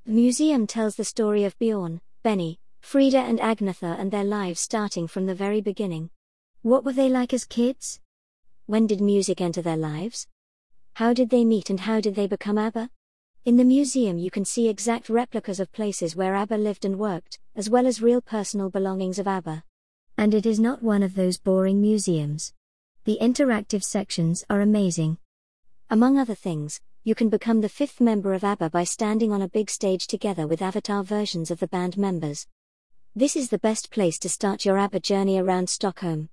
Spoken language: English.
The museum tells the story of Bjorn, Benny, Frida and Agnetha and their lives starting from the very beginning. What were they like as kids? When did music enter their lives? How did they meet and how did they become ABBA? In the museum you can see exact replicas of places where ABBA lived and worked, as well as real personal belongings of ABBA. And it is not one of those boring museums. The interactive sections are amazing. Among other things, you can become the fifth member of ABBA by standing on a big stage together with avatar versions of the band members. This is the best place to start your ABBA journey around Stockholm.